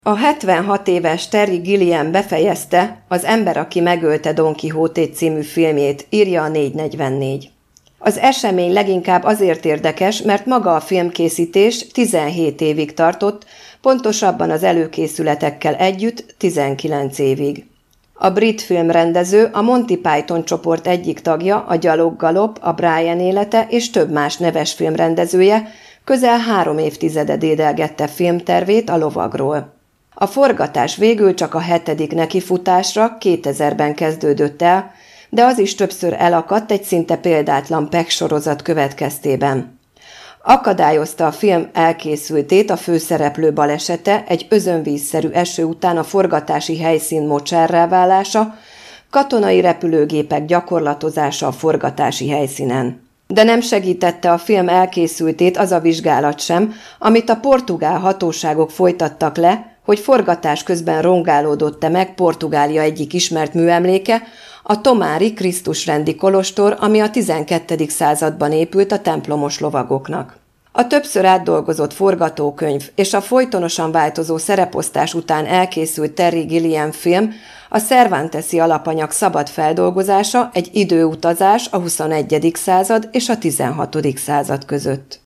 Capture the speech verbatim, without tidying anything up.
A hetvenhat éves Terry Gilliam befejezte az Ember, aki megölte Don Quixote-t című filmjét, írja a négy negyvennégy. Az esemény leginkább azért érdekes, mert maga a filmkészítés tizenhét évig tartott, pontosabban az előkészületekkel együtt tizenkilenc évig. A brit filmrendező, a Monty Python csoport egyik tagja, a Gyalog Galop, a Brian élete és több más neves filmrendezője közel három évtizede dédelgette filmtervét a lovagról. A forgatás végül csak a hetedik nekifutásra kétezerben kezdődött el, de az is többször elakadt egy szinte példátlan Peck sorozat következtében. Akadályozta a film elkészültét a főszereplő balesete, egy özönvízszerű eső után a forgatási helyszín mocsárrá válása, katonai repülőgépek gyakorlatozása a forgatási helyszínen. De nem segítette a film elkészültét az a vizsgálat sem, amit a portugál hatóságok folytattak le, hogy forgatás közben rongálódott-e meg Portugália egyik ismert műemléke, a tomári Krisztusrendi kolostor, ami a tizenkettedik században épült a templomos lovagoknak. A többször átdolgozott forgatókönyv és a folytonosan változó szereposztás után elkészült Terry Gilliam film, a Cervantesi alapanyag szabad feldolgozása, egy időutazás a huszonegyedik század és a tizenhatodik század között.